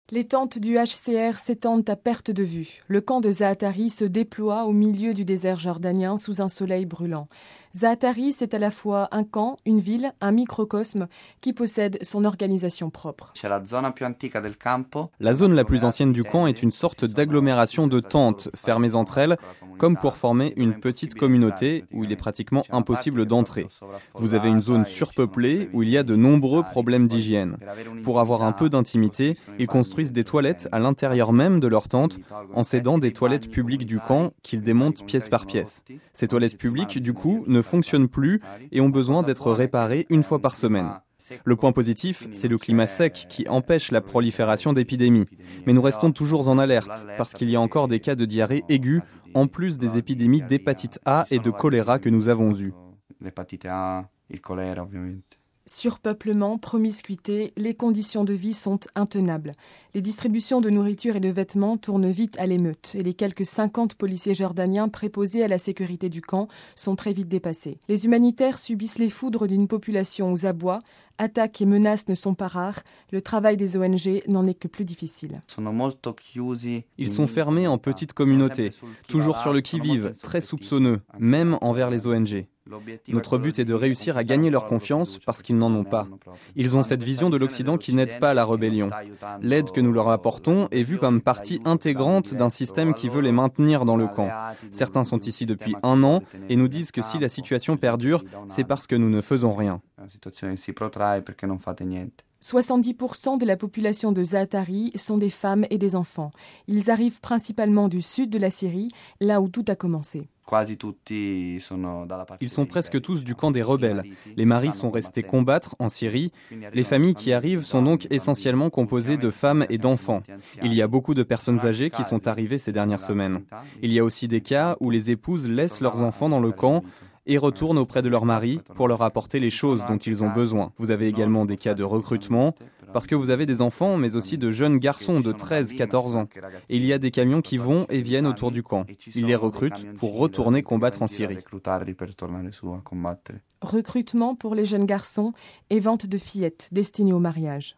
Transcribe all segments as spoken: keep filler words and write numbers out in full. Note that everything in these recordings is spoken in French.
Les tentes du H C R s'étendent à perte de vue. Le camp de Zaatari se déploie au milieu du désert jordanien sous un soleil brûlant. Zaatari, c'est à la fois un camp, une ville, un microcosme qui possède son organisation propre. La zone la plus ancienne du camp est une sorte d'agglomération de tentes fermées entre elles, comme pour former une petite communauté où il est pratiquement impossible d'entrer. Vous avez une zone surpeuplée où il y a de nombreux problèmes d'hygiène. Pour avoir un peu d'intimité, ils construisent des toilettes à l'intérieur même de leur tente en cédant des toilettes publiques du camp qu'ils démontent pièce par pièce. Ces toilettes publiques, du coup, ne fonctionnent plus et ont besoin d'être réparées une fois par semaine. Le point positif, c'est le climat sec qui empêche la prolifération d'épidémies. Mais nous restons toujours en alerte parce qu'il y a encore des cas de diarrhée aiguë en plus des épidémies d'hépatite A et de choléra que nous avons eues. Surpeuplement, promiscuité, les conditions de vie sont intenables. Les distributions de nourriture et de vêtements tournent vite à l'émeute et les quelques cinquante policiers jordaniens préposés à la sécurité du camp sont très vite dépassés. Les humanitaires subissent les foudres d'une population aux abois. Attaques et menaces ne sont pas rares. Le travail des O N G n'en est que plus difficile. Ils sont fermés en petites communautés, toujours sur le qui-vive, très soupçonneux, même envers les O N G. Notre but est de réussir à gagner leur confiance parce qu'ils n'en ont pas. Ils ont cette vision de l'Occident qui n'aide pas à la rébellion. L'aide que nous leur apportons est vue comme partie intégrante d'un système qui veut les maintenir dans le camp. Certains sont ici depuis un an et nous disent que si la situation perdure, c'est parce que nous ne faisons rien. soixante-dix pour cent de la population de Zaatari sont des femmes et des enfants. Ils arrivent principalement du sud de la Syrie, là où tout a commencé. Ils sont presque tous du camp des rebelles. Les maris sont restés combattre en Syrie. Les familles qui arrivent sont donc essentiellement composées de femmes et d'enfants. Il y a beaucoup de personnes âgées qui sont arrivées ces dernières semaines. Il y a aussi des cas où les épouses laissent leurs enfants dans le camp et retournent auprès de leur mari pour leur apporter les choses dont ils ont besoin. Vous avez également des cas de recrutement, parce que vous avez des enfants, mais aussi de jeunes garçons de treize à quatorze ans. Et il y a des camions qui vont et viennent autour du camp. Ils les recrutent pour retourner combattre en Syrie. Recrutement pour les jeunes garçons et vente de fillettes destinées au mariage.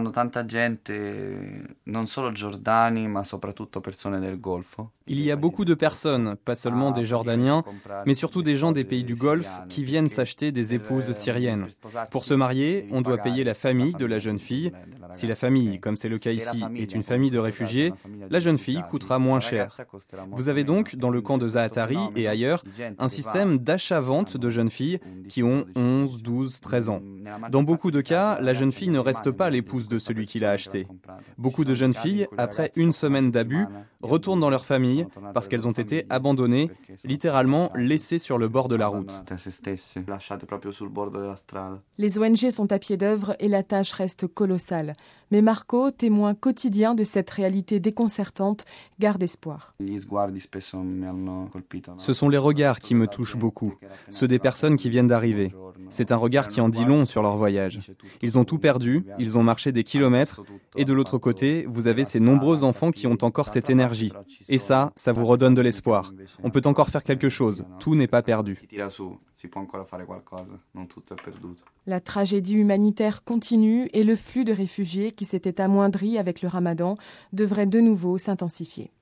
Il y a beaucoup de personnes, pas seulement des Jordaniens, mais surtout des gens des pays du Golfe qui viennent s'acheter des épouses syriennes. Pour se marier, on doit payer la famille de la jeune fille. Si la famille, comme c'est le cas ici, est une famille de réfugiés, la jeune fille coûtera moins cher. Vous avez donc, dans le camp de Zaatari et ailleurs, un système d'achat-vente de jeunes filles qui ont onze, douze, treize ans. Dans beaucoup de cas, la jeune fille ne reste pas l'épouse de celui qui l'a achetée. Beaucoup de jeunes filles, après une semaine d'abus, retournent dans leur famille parce qu'elles ont été abandonnées, littéralement laissées sur le bord de la route. Les O N G sont à pied d'œuvre et la tâche reste colossale. Mais Marco, témoin quotidien de cette réalité déconcertante, garde espoir. Ce sont les regards qui me touchent beaucoup, ceux des personnes qui viennent d'arriver. C'est un regard qui en dit long sur leur voyage. Ils ont tout perdu, ils ont marché des kilomètres, et de l'autre côté, vous avez ces nombreux enfants qui ont encore cette énergie. Et ça, ça vous redonne de l'espoir. On peut encore faire quelque chose, tout n'est pas perdu. La tragédie humanitaire continue et le flux de réfugiés qui s'était amoindri avec le ramadan devrait de nouveau s'intensifier.